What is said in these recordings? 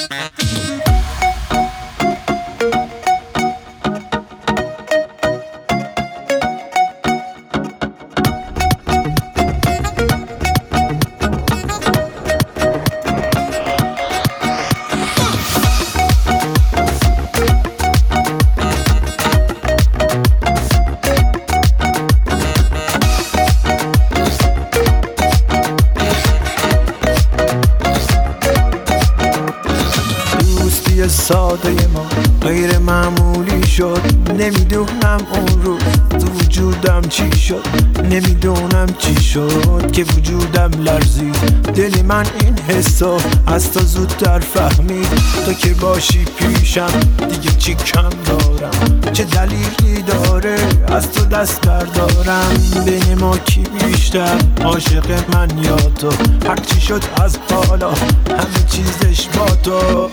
ساده ما غیر معمولی شد. نمیدونم اون روز تو وجودم چی شد، نمیدونم چی شد که وجودم لرزید. دل من این حسو از تو زودتر فهمید. تو که باشی پیشم دیگه چی کم دارم، چه دلیلی داره از تو دست بردارم. بین ما کی بیشتر عاشق من یا تو؟ هرچی شد از حالا همه چیزش با تو.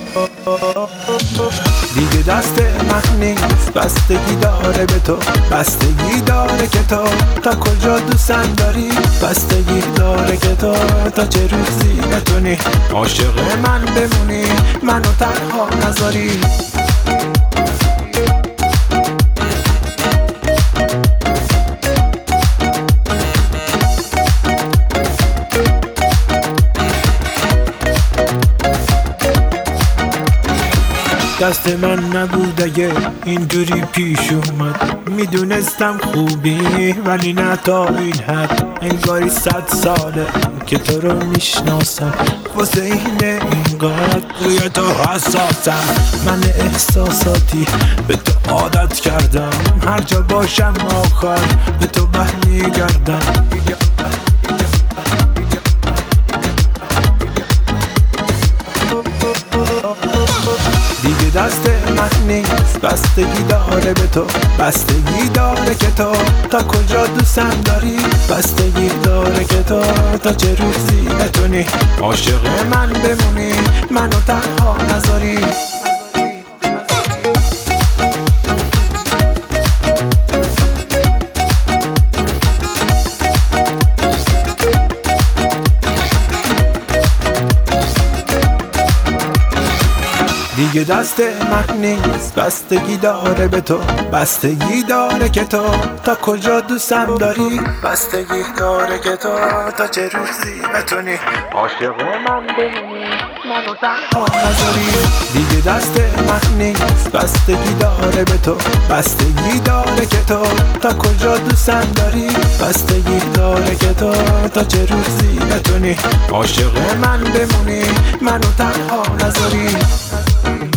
دیگه دست من نیست، بستگی داره به تو، بستگی داره که تو تا کجا دوستم داری، بستگی داره که تو تا چه روزی بتونی عاشق من بمونی، منو تنها نذاری. دست من نبود اگه اینجوری پیش اومد. میدونستم خوبی ولی نه تا این حد. انگاری 100 ساله که تو رو میشناسم، واسه اینه اینقدر روی تو حساسم. من احساساتی به تو عادت کردم، هر جا باشم آخر به تو برمیگردم. دیگه دست من نیست، بستگی داره به تو، بستگی داره که تو تا کجا دوستم داری، بستگی داره که تو تا چه روزی بتونی عاشق من بمونی، منو تنها نذاری. دیگه دست من نیست، بستگی داره به تو، بستگی داره که تو تا کجا دوستم داری، بستگی داره که تو تا چه روزی بتونی عاشق من بمونی، منو تنها نذاری. دیگه دست من نیست، بستگی داره به تو، بستگی داره که تو تا کجا دوستم داری، بستگی داره که تو تا چه روزی بتونی عاشق من بمونی، منو تنها نذاری.